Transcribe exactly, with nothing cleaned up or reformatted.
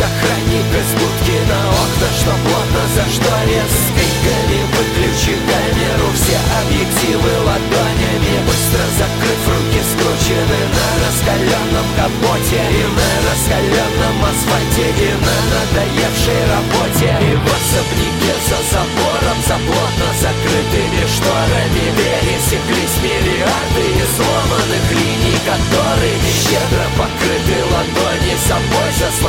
охранник из будки на окна, что плотно зашторен. Скриками выключи камеру, все объективы ладонями. Быстро закрыв, руки скручены на раскаленном капоте и на раскаленном асфальте, и на надоевшей работе. И в особняке за забором, за плотно закрытыми шторами пересеклись миллиарды изломанных линий, которыми щедро покрыты ладони собой за